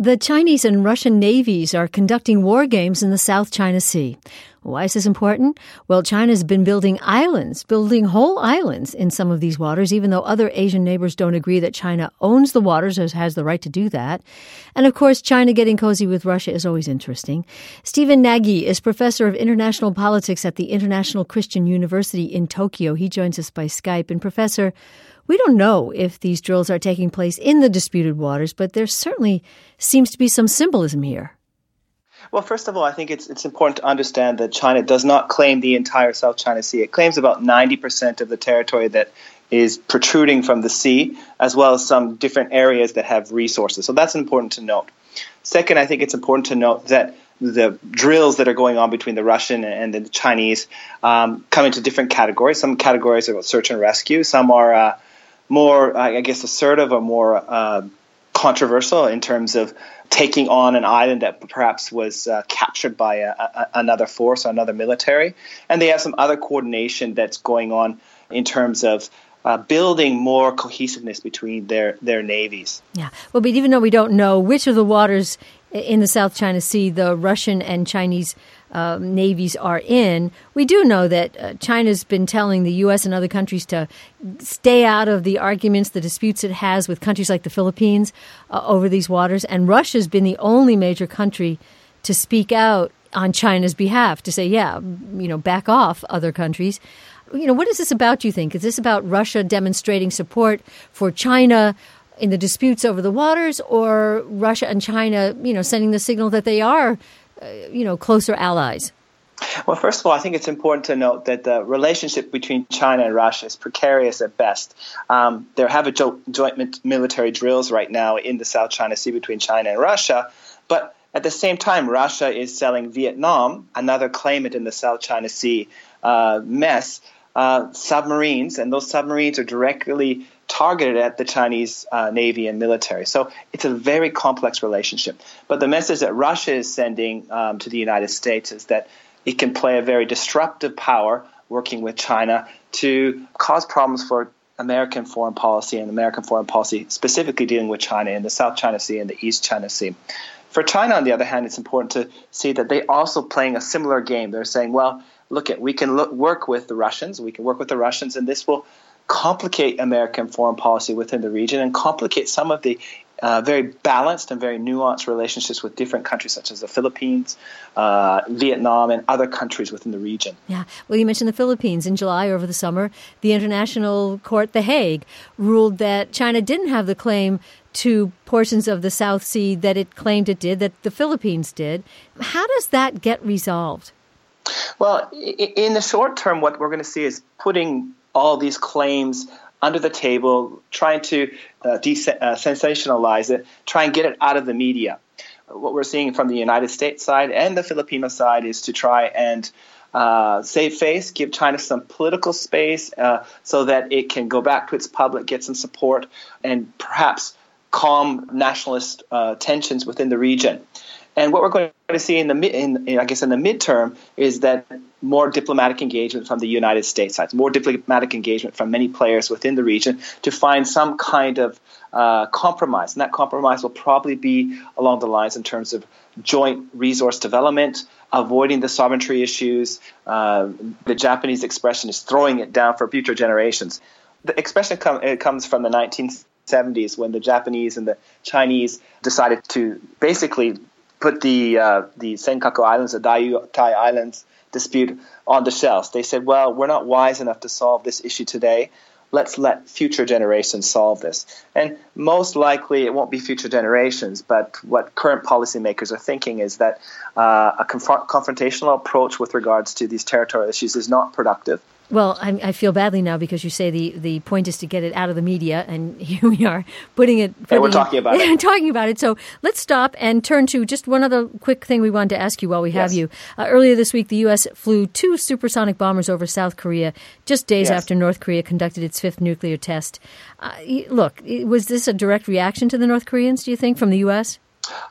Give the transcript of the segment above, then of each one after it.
The Chinese and Russian navies are conducting war games in the South China Sea. Why is this important? Well, China's been building whole islands in some of these waters, even though other Asian neighbors don't agree that China owns the waters or has the right to do that. And of course, China getting cozy with Russia is always interesting. Stephen Nagy is professor of international politics at the International Christian University in Tokyo. He joins us by Skype. And Professor, we don't know if these drills are taking place in the disputed waters, but there certainly seems to be some symbolism here. Well, first of all, I think it's important to understand that China does not claim the entire South China Sea. It claims about 90% of the territory that is protruding from the sea, as well as some different areas that have resources. So that's important to note. Second, I think it's important to note that the drills that are going on between the Russian and the Chinese come into different categories. Some categories are about search and rescue. Some are more, I guess, assertive or more controversial in terms of taking on an island that perhaps was captured by another force or another military. And they have some other coordination that's going on in terms of building more cohesiveness between their navies. Yeah. Well, but even though we don't know which of the waters in the South China Sea the Russian and Chinese navies are in, we do know that China's been telling the U.S. and other countries to stay out of the arguments, the disputes it has with countries like the Philippines over these waters. And Russia's been the only major country to speak out on China's behalf, to say, back off other countries. What is this about, do you think? Is this about Russia demonstrating support for China in the disputes over the waters, or Russia and China, sending the signal that they are closer allies? Well, first of all, I think it's important to note that the relationship between China and Russia is precarious at best. There have joint military drills right now in the South China Sea between China and Russia, but at the same time, Russia is selling Vietnam, another claimant in the South China Sea mess, submarines, and those submarines are directly targeted at the Chinese Navy and military. So it's a very complex relationship. But the message that Russia is sending to the United States is that it can play a very disruptive power working with China to cause problems for American foreign policy and American foreign policy specifically dealing with China in the South China Sea and the East China Sea. For China, on the other hand, it's important to see that they're also playing a similar game. They're saying, well, we can work with the Russians. We can work with the Russians, and this will complicate American foreign policy within the region and complicate some of the very balanced and very nuanced relationships with different countries such as the Philippines, Vietnam, and other countries within the region. Yeah. Well, you mentioned the Philippines. In July, over the summer, the International Court, The Hague, ruled that China didn't have the claim to portions of the South Sea that it claimed it did, that the Philippines did. How does that get resolved? Well, in the short term, what we're going to see is putting all these claims under the table, trying to sensationalize it, try and get it out of the media. What we're seeing from the United States side and the Filipino side is to try and save face, give China some political space so that it can go back to its public, get some support, and perhaps calm nationalist tensions within the region. And what we're going to see in the midterm is that more diplomatic engagement from the United States side, more diplomatic engagement from many players within the region to find some kind of compromise. And that compromise will probably be along the lines in terms of joint resource development, avoiding the sovereignty issues. The Japanese expression is throwing it down for future generations. The expression comes from the 1970s when the Japanese and the Chinese decided to basically put the Senkaku Islands, the Diaoyu Islands dispute on the shelves. They said, well, we're not wise enough to solve this issue today. Let's let future generations solve this. And most likely it won't be future generations, but what current policymakers are thinking is that a confrontational approach with regards to these territorial issues is not productive. Well, I feel badly now because you say the point is to get it out of the media, and here we are putting it. We're talking about it. Talking about it. So let's stop and turn to just one other quick thing we wanted to ask you while we have you. Earlier this week, the U.S. flew 2 supersonic bombers over South Korea just days after North Korea conducted its 5th nuclear test. Look, was this a direct reaction to the North Koreans, do you think, from the U.S.?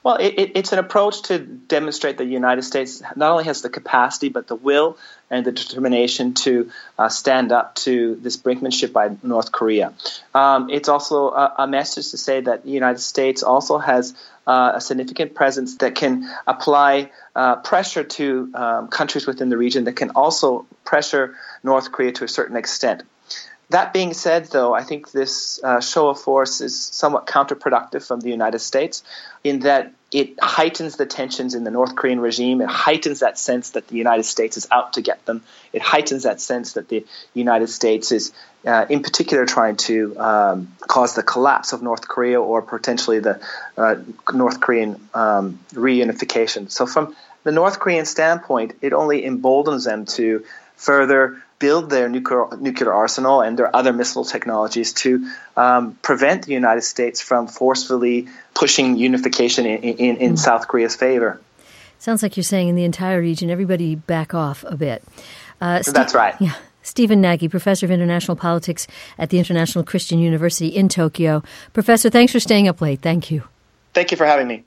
Well, it's an approach to demonstrate that the United States not only has the capacity, but the will and the determination to stand up to this brinkmanship by North Korea. It's also a message to say that the United States also has a significant presence that can apply pressure to countries within the region that can also pressure North Korea to a certain extent. That being said, though, I think this show of force is somewhat counterproductive from the United States in that it heightens the tensions in the North Korean regime. It heightens that sense that the United States is out to get them. It heightens that sense that the United States is, in particular, trying to cause the collapse of North Korea or potentially the North Korean reunification. So from the North Korean standpoint, it only emboldens them to further build their nuclear arsenal and their other missile technologies to prevent the United States from forcefully pushing unification in South Korea's favor. Sounds like you're saying in the entire region, everybody back off a bit. That's right. Yeah. Stephen Nagy, Professor of International Politics at the International Christian University in Tokyo. Professor, thanks for staying up late. Thank you. Thank you for having me.